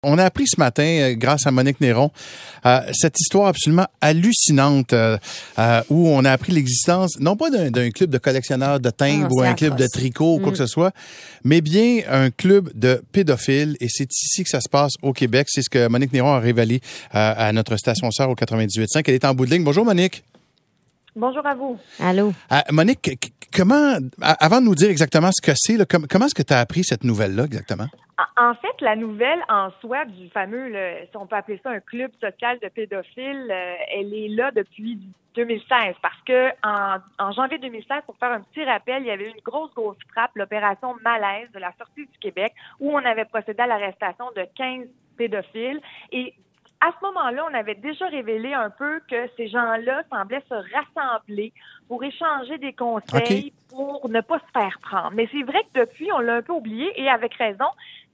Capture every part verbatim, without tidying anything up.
On a appris ce matin, euh, grâce à Monique Néron, euh, cette histoire absolument hallucinante euh, euh, où on a appris l'existence, non pas d'un, d'un club de collectionneurs de timbres ah, ou un atroce. club de tricot ou quoi mm. que ce soit, mais bien un club de pédophiles. Et c'est ici que ça se passe au Québec. C'est ce que Monique Néron a révélé euh, à notre station sœur au quatre-vingt-dix-huit virgule cinq. Elle est en bout de ligne. Bonjour, Monique. Bonjour à vous. Allô. Euh, Monique, comment, avant de nous dire exactement ce que c'est, là, com- comment est-ce que tu as appris cette nouvelle-là exactement? En fait, la nouvelle en soi du fameux, le, si on peut appeler ça un club social de pédophiles, euh, elle est là depuis deux mille seize parce que en, en janvier deux mille seize, pour faire un petit rappel, il y avait eu une grosse, grosse frappe, l'opération Malaise de la Sûreté du Québec, où on avait procédé à l'arrestation de quinze pédophiles et à ce moment-là, on avait déjà révélé un peu que ces gens-là semblaient se rassembler pour échanger des conseils, okay. pour ne pas se faire prendre. Mais c'est vrai que depuis, on l'a un peu oublié et avec raison.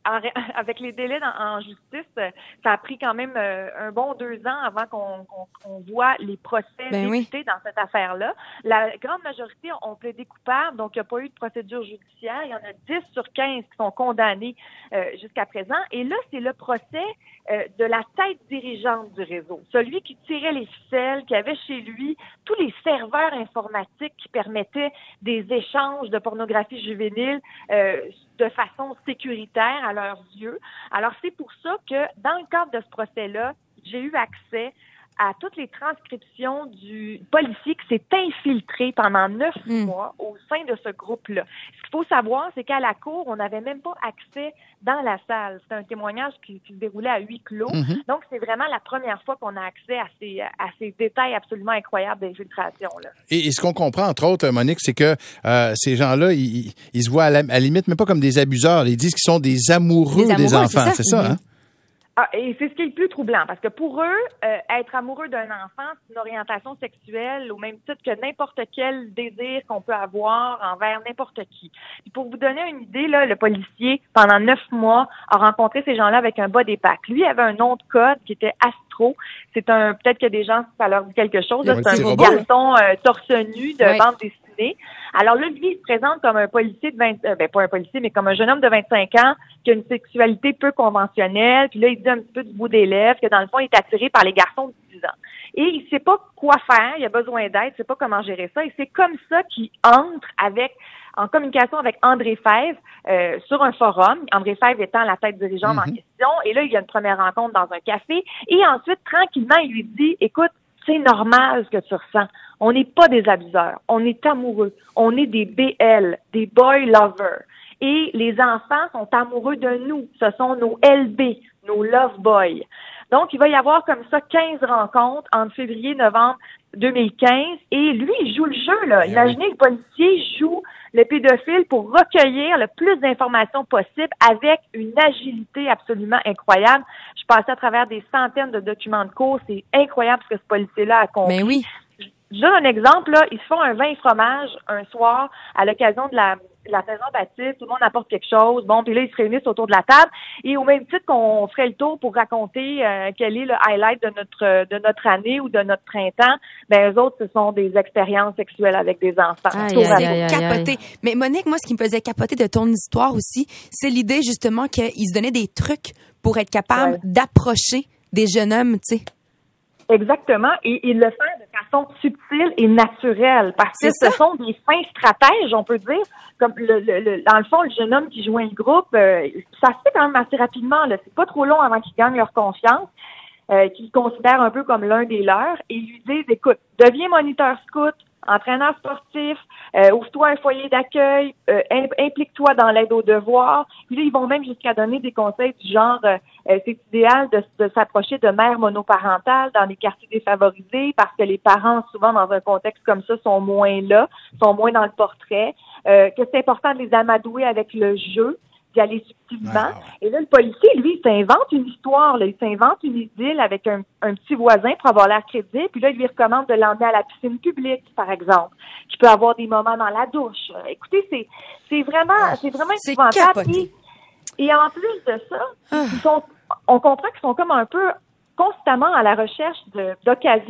Avec les délais en, en justice, ça a pris quand même euh, un bon deux ans avant qu'on, qu'on, qu'on voit les procès ben débuter oui. dans cette affaire-là. La grande majorité ont plaidé coupable, donc il n'y a pas eu de procédure judiciaire. Il y en a dix sur quinze qui sont condamnés euh, jusqu'à présent. Et là, c'est le procès euh, de la tête dirigeante du réseau. Celui qui tirait les ficelles, qui avait chez lui tous les serveurs informatiques qui permettaient des échanges de pornographie juvénile euh, de façon sécuritaire à leurs yeux. Alors, c'est pour ça que, dans le cadre de ce procès-là, j'ai eu accès à toutes les transcriptions du policier qui s'est infiltré pendant neuf mmh. mois au sein de ce groupe-là. Ce qu'il faut savoir, c'est qu'à la cour, on n'avait même pas accès dans la salle. C'était un témoignage qui, qui se déroulait à huis clos. Mmh. Donc, c'est vraiment la première fois qu'on a accès à ces, à ces détails absolument incroyables d'infiltration, là. Et, et ce qu'on comprend, entre autres, Monique, c'est que euh, ces gens-là, ils, ils se voient à la, à la limite, même pas comme des abuseurs. Ils disent qu'ils sont des amoureux des, amoureux, des enfants. C'est ça, c'est ça mmh. hein? Ah, et c'est ce qui est le plus troublant, parce que pour eux, euh, être amoureux d'un enfant, c'est une orientation sexuelle au même titre que n'importe quel désir qu'on peut avoir envers n'importe qui. Puis pour vous donner une idée, là, le policier, pendant neuf mois, a rencontré ces gens-là avec un body pack. Lui avait un nom de code qui était Astro. C'est un, peut-être que des gens, ça leur dit quelque chose. Là, c'est un garçon euh, torse nu de oui. bande dessinée. Alors là, lui, il se présente comme un policier de vingt, euh, ben pas un policier, mais comme un jeune homme de vingt-cinq ans qui a une sexualité peu conventionnelle. Puis là, il dit un petit peu du bout des lèvres que dans le fond, il est attiré par les garçons de dix ans. Et il sait pas quoi faire, il a besoin d'aide, il sait pas comment gérer ça. Et c'est comme ça qu'il entre avec en communication avec André Fèvre euh, sur un forum. André Fèvre étant la tête dirigeante mm-hmm. en question. Et là, il y a une première rencontre dans un café. Et ensuite, tranquillement, il lui dit, écoute, c'est normal ce que tu ressens. On n'est pas des abuseurs. On est amoureux. On est des B L, des boy lovers. Et les enfants sont amoureux de nous. Ce sont nos L B, nos love boys. Donc, il va y avoir comme ça quinze rencontres entre février et novembre deux mille quinze. Et lui, il joue le jeu, là. Yeah. Imaginez, le policier joue le pédophile pour recueillir le plus d'informations possible avec une agilité absolument incroyable. Je passais à travers des centaines de documents de cours. C'est incroyable ce que ce policier-là a accompli. Mais oui. Je donne un exemple, là. Ils se font un vin et fromage un soir à l'occasion de la, de la saison baptiste. Tout le monde apporte quelque chose. Bon, puis là, ils se réunissent autour de la table. Et au même titre qu'on ferait le tour pour raconter euh, quel est le highlight de notre de notre année ou de notre printemps, ben eux autres, ce sont des expériences sexuelles avec des enfants. Aïe, aïe, aïe, aïe, capoter. Mais Monique, moi, ce qui me faisait capoter de ton histoire aussi, c'est l'idée justement qu'ils se donnaient des trucs pour être capable ouais. d'approcher des jeunes hommes, tu sais. Exactement, et ils le font de façon subtile et naturelle, parce que ce sont des fins stratèges, on peut dire. Comme le, le, le dans le fond, le jeune homme qui joint le groupe, euh, ça se fait quand même assez rapidement. Là, c'est pas trop long avant qu'ils gagnent leur confiance, euh, qu'ils considèrent un peu comme l'un des leurs, et ils lui disent, écoute, deviens moniteur scout, entraîneur sportif, euh, ouvre-toi un foyer d'accueil, euh, implique-toi dans l'aide aux devoirs. Puis là, ils vont même jusqu'à donner des conseils du genre, euh, c'est idéal de, de s'approcher de mères monoparentales dans les quartiers défavorisés parce que les parents, souvent dans un contexte comme ça, sont moins là, sont moins dans le portrait, euh, que c'est important de les amadouer avec le jeu, d'y aller subtilement. Wow. Et là, le policier, lui, il s'invente une histoire, là. Il s'invente une idylle avec un, un petit voisin pour avoir l'air crédible. Puis là, il lui recommande de l'emmener à la piscine publique, par exemple. Qui peut avoir des moments dans la douche. Écoutez, c'est, c'est vraiment, oh, c'est vraiment épouvantable. Et, et en plus de ça, oh. ils sont, on comprend qu'ils sont comme un peu constamment à la recherche de, d'occasions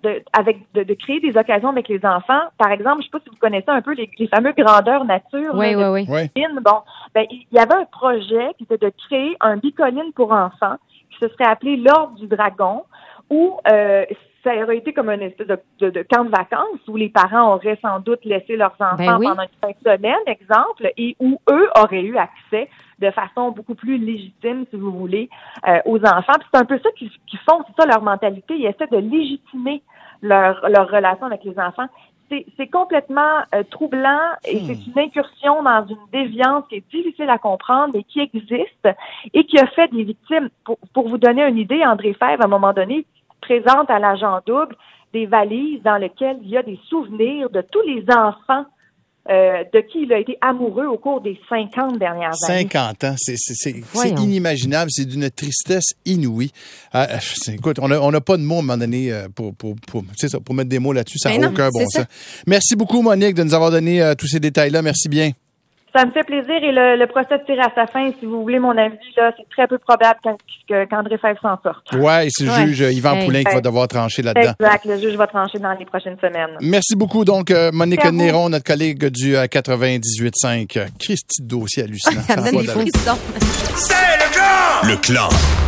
de, avec, de, de créer des occasions avec les enfants. Par exemple, je sais pas si vous connaissez un peu les, les fameux grandeurs nature. Oui, là, oui, oui. Bon, ben, il y avait un projet qui était de créer un bicoline pour enfants qui se serait appelé l'Ordre du Dragon, où euh, ça aurait été comme une espèce de, de, de camp de vacances où les parents auraient sans doute laissé leurs enfants ben oui. pendant une fin de semaine, exemple, et où eux auraient eu accès de façon beaucoup plus légitime, si vous voulez, euh, aux enfants. Puis c'est un peu ça qu'ils, qu'ils font, c'est ça leur mentalité. Ils essaient de légitimer leur, leur relation avec les enfants. C'est, c'est complètement euh, troublant et hmm. c'est une incursion dans une déviance qui est difficile à comprendre mais qui existe et qui a fait des victimes. Pour, pour vous donner une idée, André Fèvre, à un moment donné, présente à l'agent double des valises dans lesquelles il y a des souvenirs de tous les enfants Euh, de qui il a été amoureux au cours des cinquante dernières années. cinquante ans, c'est, c'est, c'est, c'est inimaginable, c'est d'une tristesse inouïe. Euh, écoute, on n'a on a pas de mots à un moment donné pour, pour, pour, c'est ça, pour mettre des mots là-dessus, ça n'a aucun bon sens. Merci beaucoup, Monique, de nous avoir donné euh, tous ces détails-là. Merci bien. Ça me fait plaisir et le, le procès tire à sa fin. Si vous voulez mon avis, là, c'est très peu probable qu'André Fèvre s'en sorte. Oui, c'est le ouais. juge Yvan hey. Poulain qui va devoir trancher là-dedans. Exact, le juge va trancher dans les prochaines semaines. Merci beaucoup. Donc, euh, Monique Néron, notre collègue du euh, quatre-vingt-dix-huit cinq. Christy de dossier hallucinant. Ça donne des frissons. C'est le clan! Le clan.